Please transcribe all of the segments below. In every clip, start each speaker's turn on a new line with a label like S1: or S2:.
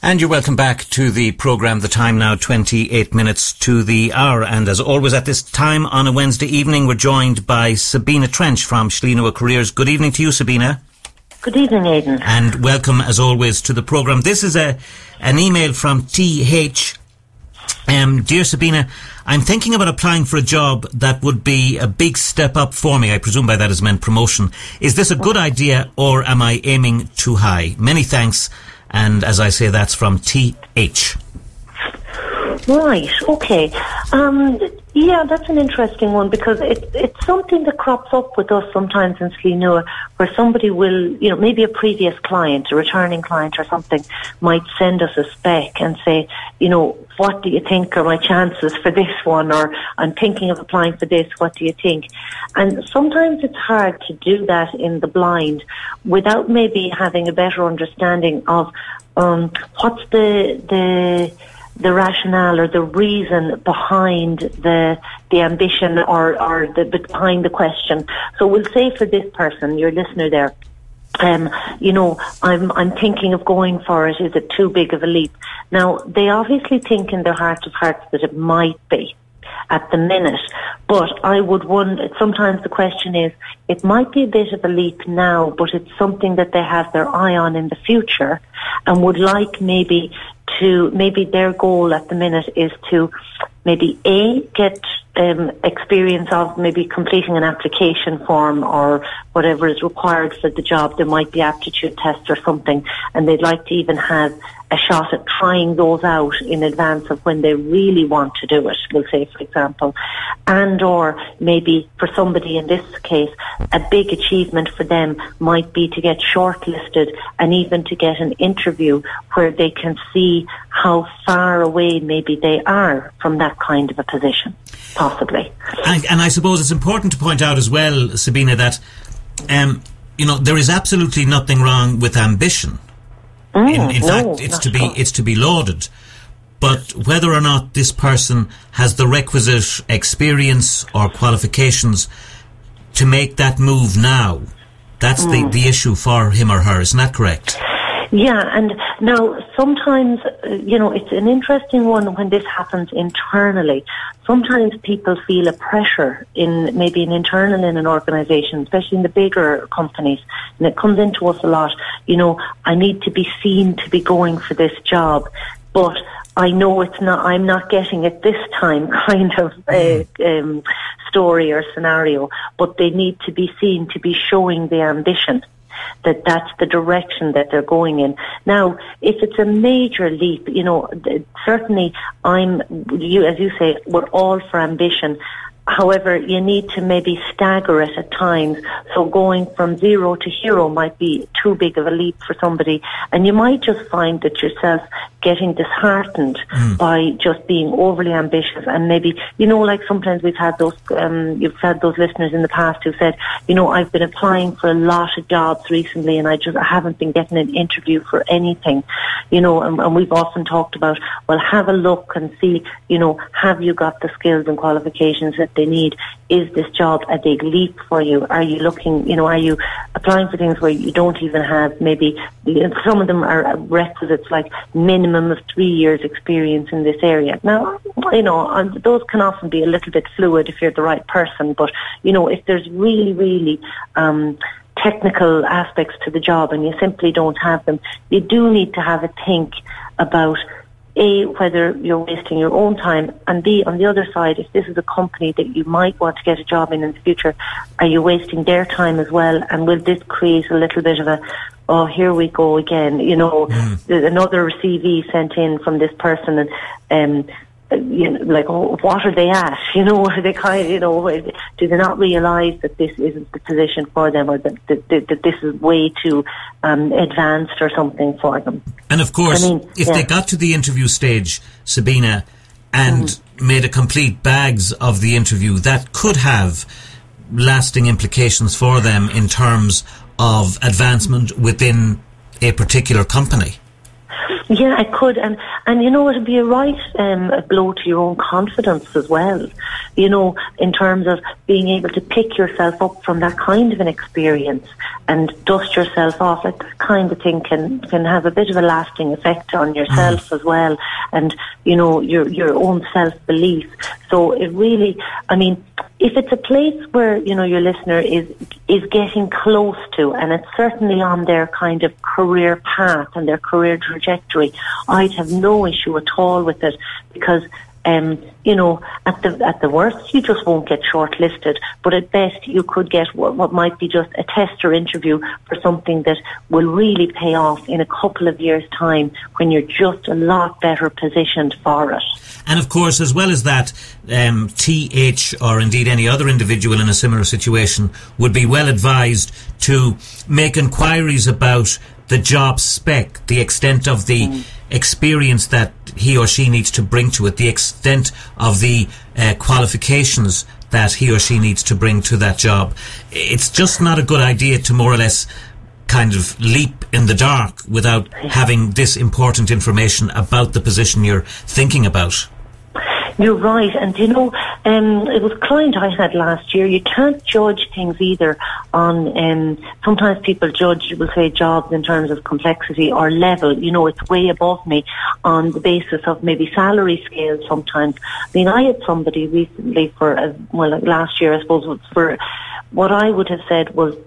S1: And you're welcome back to the programme. The time now 28 minutes to the hour. And as always at this time on a Wednesday evening, we're joined by Sabina Trench from Schlienua Careers. Good evening to you, Sabina.
S2: Good evening, Aidan.
S1: And welcome as always to the programme. This is an email from TH. Dear Sabina, I'm thinking about applying for a job that would be a big step up for me. I presume by that is meant promotion. Is this a good idea or am I aiming too high? Many thanks. And as I say, that's from TH.
S2: Right, okay. Yeah, that's an interesting one because it's something that crops up with us sometimes in Schlienua where somebody will, maybe a previous client, a returning client or something, might send us a spec and say, what do you think are my chances for this one? Or I'm thinking of applying for this, what do you think? And sometimes it's hard to do that in the blind without maybe having a better understanding of what's the rationale or the reason behind the ambition or behind the question. So we'll say for this person, your listener there, I'm thinking of going for it. Is it too big of a leap? Now, they obviously think in their heart of hearts that it might be at the minute, but I would wonder, sometimes the question is, it might be a bit of a leap now, but it's something that they have their eye on in the future and would like maybe their goal at the minute is to maybe get experience of maybe completing an application form or whatever is required for the job. There might be aptitude tests or something, and they'd like to even have a shot at trying those out in advance of when they really want to do it, we'll say, for example. And or maybe for somebody in this case, a big achievement for them might be to get shortlisted and even to get an interview where they can see how far away maybe they are from that kind of a position, possibly.
S1: And I suppose it's important to point out as well, Sabina, that there is absolutely nothing wrong with ambition. In fact, it's to be lauded. But whether or not this person has the requisite experience or qualifications to make that move now, that's the issue for him or her. Isn't that correct?
S2: Yeah, and now sometimes, it's an interesting one when this happens internally. Sometimes people feel a pressure in an organisation, especially in the bigger companies, and it comes into us a lot. I need to be seen to be going for this job, but I know I'm not getting it this time kind of story or scenario, but they need to be seen to be showing the ambition. That's the direction that they're going in. Now, if it's a major leap, certainly as you say, we're all for ambition. However, you need to maybe stagger it at times. So going from 0 to hero might be too big of a leap for somebody. And you might just find that yourself getting disheartened by just being overly ambitious. And maybe, like sometimes we've had those, you've had those listeners in the past who said, I've been applying for a lot of jobs recently and I haven't been getting an interview for anything. And we've often talked about, well, have a look and see, have you got the skills and qualifications that they need? Is this job a big leap for you? Are you looking, are you applying for things where you don't even have maybe, some of them are requisites like minimum of 3 years experience in this area. Now, those can often be a little bit fluid if you're the right person, but, if there's really, really, technical aspects to the job and you simply don't have them, you do need to have a think about A, whether you're wasting your own time, and B, on the other side, if this is a company that you might want to get a job in the future, are you wasting their time as well? And will this create a little bit of here we go again, there's another CV sent in from this person and, what are they at? Are they do they not realise that this isn't the position for them or that this is way too advanced or something for them?
S1: And of course, if they got to the interview stage, Sabina, and made a complete bags of the interview, that could have lasting implications for them in terms of advancement within a particular company.
S2: Yeah, it could, and it'd be a right a blow to your own confidence as well. In terms of being able to pick yourself up from that kind of an experience and dust yourself off. Like, that kind of thing can have a bit of a lasting effect on yourself as well, and your own self-belief. So it really, if it's a place where your listener is getting close to, and it's certainly on their kind of career path and their career trajectory, I'd have no issue at all with it, because at the worst, you just won't get shortlisted, but at best you could get what might be just a tester interview for something that will really pay off in a couple of years' time, when you're just a lot better positioned for it.
S1: And of course, as well as that, TH, or indeed any other individual in a similar situation, would be well advised to make inquiries about the job spec, the extent of the experience that he or she needs to bring to it, the extent of the qualifications that he or she needs to bring to that job. It's just not a good idea to more or less kind of leap in the dark without having this important information about the position you're thinking about.
S2: You're right, and it was a client I had last year. You can't judge things either on, sometimes people judge, will say, jobs in terms of complexity or level. It's way above me, on the basis of maybe salary scales sometimes. I had somebody recently last year, I suppose, for what I would have said was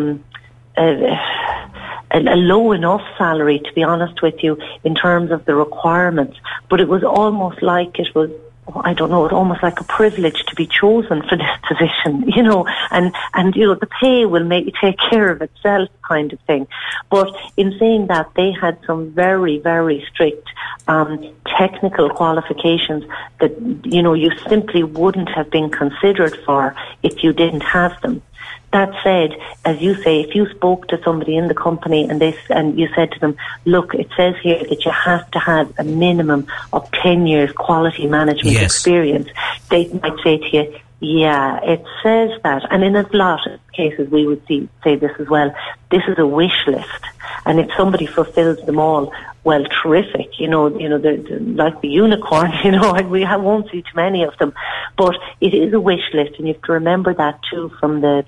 S2: a low enough salary, to be honest with you, in terms of the requirements. But it was almost like it was, I don't know, it's almost like a privilege to be chosen for this position, and the pay will make you take care of itself, kind of thing. But in saying that, they had some very, very strict technical qualifications that, you simply wouldn't have been considered for if you didn't have them. That said, as you say, if you spoke to somebody in the company and you said to them, look, it says here that you have to have a minimum of 10 years quality management experience, they might say to you, yeah, it says that. And in a lot of cases, we would say this as well. This is a wish list. And if somebody fulfills them all, well, terrific. They're like the unicorn, we won't see too many of them. But it is a wish list, and you have to remember that too from the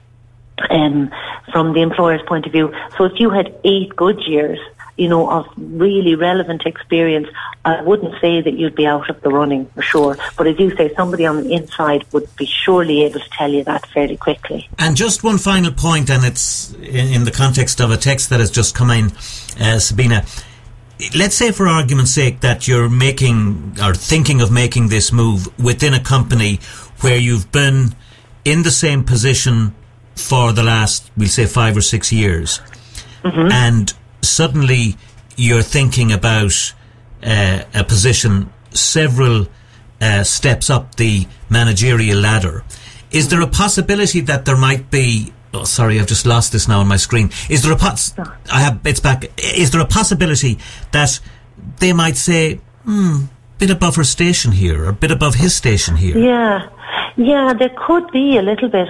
S2: employer's point of view. So if you had 8 good years, of really relevant experience, I wouldn't say that you'd be out of the running for sure. But as you say, somebody on the inside would be surely able to tell you that fairly quickly.
S1: And just one final point, and it's in the context of a text that has just come in, Sabina. Let's say, for argument's sake, that you're making or thinking of making this move within a company where you've been in the same position for the last, we'll say, 5 or 6 years, and suddenly you're thinking about a position several steps up the managerial ladder. Is there a possibility that there might be... Oh, sorry, I've just lost this now on my screen. Is there it's back. Is there a possibility that they might say, bit above her station here, or bit above his station here?
S2: Yeah, there could be a little bit.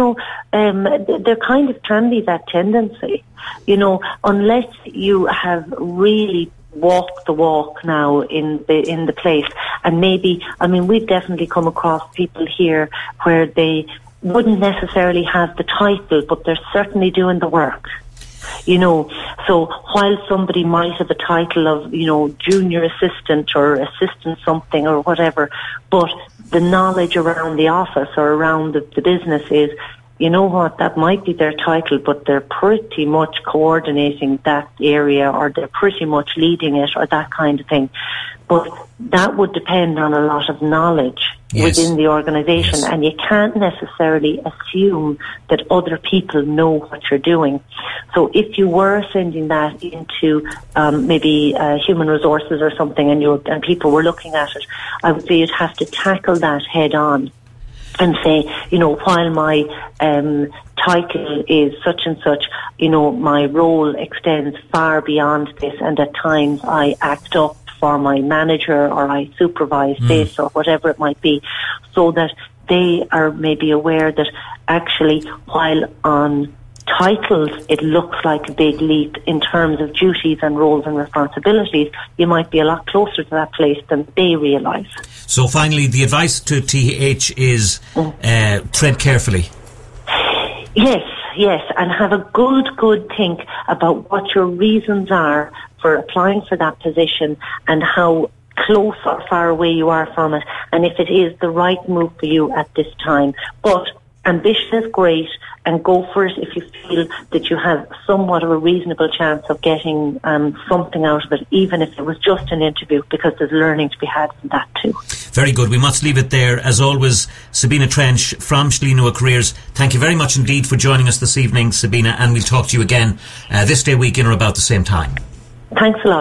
S2: There kind of can be that tendency, unless you have really walked the walk now in the place. And maybe, we've definitely come across people here where they wouldn't necessarily have the title, but they're certainly doing the work. So while somebody might have a title of, junior assistant or assistant something or whatever, but the knowledge around the office or around the business is, that might be their title, but they're pretty much coordinating that area, or they're pretty much leading it, or that kind of thing. But that would depend on a lot of knowledge within the organisation, and you can't necessarily assume that other people know what you're doing. So if you were sending that into maybe human resources or something, and people were looking at it, I would say you'd have to tackle that head on and say, while my title is such and such, my role extends far beyond this, and at times I act up for my manager, or I supervise this, or whatever it might be, so that they are maybe aware that actually, while on titles, it looks like a big leap. In terms of duties and roles and responsibilities, you might be a lot closer to that place than they realise.
S1: So finally, the advice to TH is tread carefully.
S2: Yes, and have a good think about what your reasons are for applying for that position and how close or far away you are from it, and if it is the right move for you at this time. But ambition is great, and go for it if you feel that you have somewhat of a reasonable chance of getting something out of it, even if it was just an interview, because there's learning to be had from that too.
S1: Very good. We must leave it there. As always, Sabina Trench from Schleenua Careers, thank you very much indeed for joining us this evening, Sabina, and we'll talk to you again this day week in or about the same time.
S2: Thanks a lot.